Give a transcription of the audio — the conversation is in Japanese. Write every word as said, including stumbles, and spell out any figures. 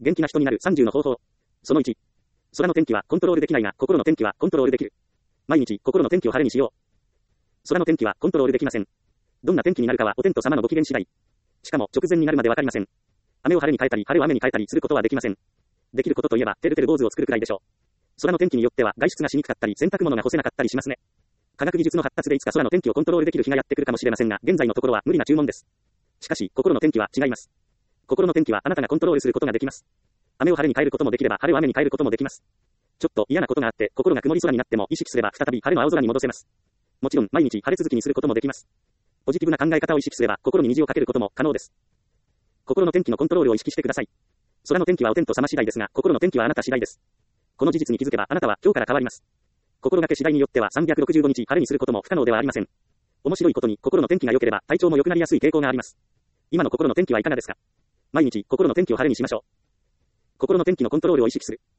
元気な人になるさんじゅうの方法。そのいち。空の天気はコントロールできないが、心の天気はコントロールできる。毎日、心の天気を晴れにしよう。空の天気はコントロールできません。どんな天気になるかはお天道様のご機嫌次第。しかも、直前になるまでわかりません。雨を晴れに変えたり、晴れを雨に変えたりすることはできません。できることといえば、てるてる坊主を作るくらいでしょう。空の天気によっては外出がしにくかったり、洗濯物が干せなかったりしますね。科学技術の発達でいつか空の天気をコントロールできる日がやってくるかもしれませんが、現在のところは無理な注文です。しかし、心の天気は違います。心の天気はあなたがコントロールすることができます。雨を晴れに変えることもできれば、晴れを雨に変えることもできます。ちょっと嫌なことがあって、心が曇り空になっても意識すれば再び晴れの青空に戻せます。もちろん、毎日晴れ続きにすることもできます。ポジティブな考え方を意識すれば、心に虹をかけることも可能です。心の天気のコントロールを意識してください。空の天気はお天道様次第ですが、心の天気はあなた次第です。この事実に気づけば、あなたは今日から変わります。心がけ次第によってはさんびゃくろくじゅうごにち晴れにすることも不可能ではありません。面白いことに、心の天気が良ければ体調も良くなりやすい傾向があります。今の心の天気はいかがですか？毎日心の天気を晴れにしましょう。心の天気のコントロールを意識する。